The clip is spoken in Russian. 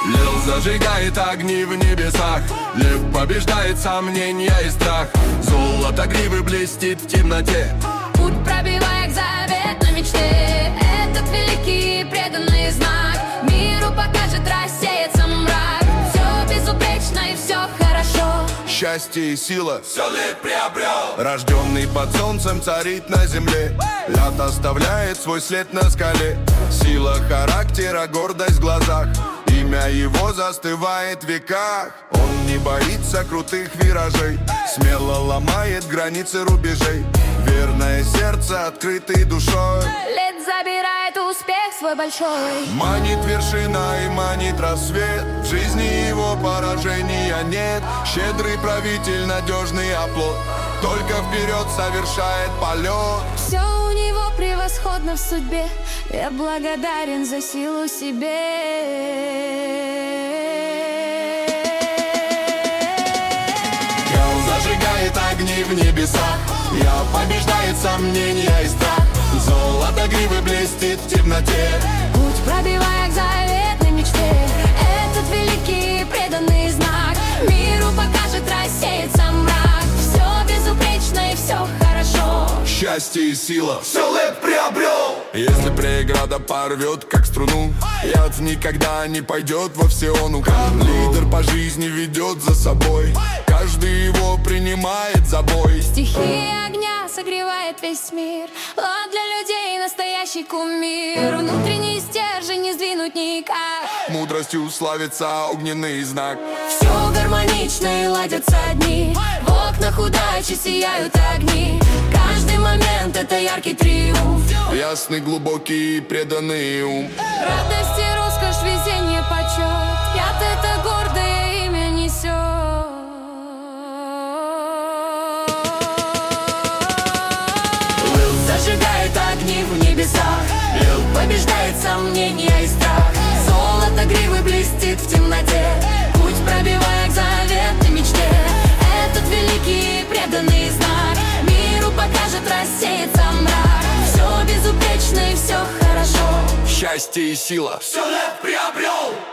Лил зажигает огни в небесах, лев побеждает сомнения и страх. Золото гривы блестит в темноте, путь пробивая к заветной мечте. Этот великий преданный знак миру покажет, рассеется мрак. Все безупречно и все хорошо. Счастье и сила все лет приобрел. Рожденный под солнцем царит на земле, лед оставляет свой след на скале. Сила характера, гордость в глазах, имя его застывает в веках. Он не боится крутых виражей, смело ломает границы рубежей. Верное сердце, открытой душой, лед забирает успех свой большой. манит вершина и манит рассвет. В жизни его поражения нет. Щедрый правитель, надежный оплот, только вперед совершает полет. Все у него превосходно в судьбе, я благодарен за силу себе. Зажигает огни в небесах, я побеждает сомнения и страх. Золото гривы блестит в темноте, путь пробивая к заветной мечте. Этот великий преданный знак миру покажет, рассеется мрак. Все безупречно и все хорошо. счастье и сила все лет приобрел. Если преграда порвет, как струну, яд никогда не пойдет во всеону. Лидер по жизни ведет за собой, каждый его принимает за бой. Стихия огня согревает весь мир, он для людей настоящий кумир. Внутренний стержень не сдвинуть никак, Мудростью славится огненный знак. все гармонично и ладятся дни, в окнах удачи сияют огни. Каждый момент это яркий триумф, Ясный, глубокий, преданный ум. радость и роскошь, везение, почет, яд это гордое имя несет. Лил зажигает огни в небесах, лил побеждает сомнения и страх. Золото гривы блестит в темноте, путь пробивая к заветной мечте. Этот великий преданный знак миру покажет, рассеется мрак. Все безупречно и все хорошо. Счастье и сила все лет приобрел.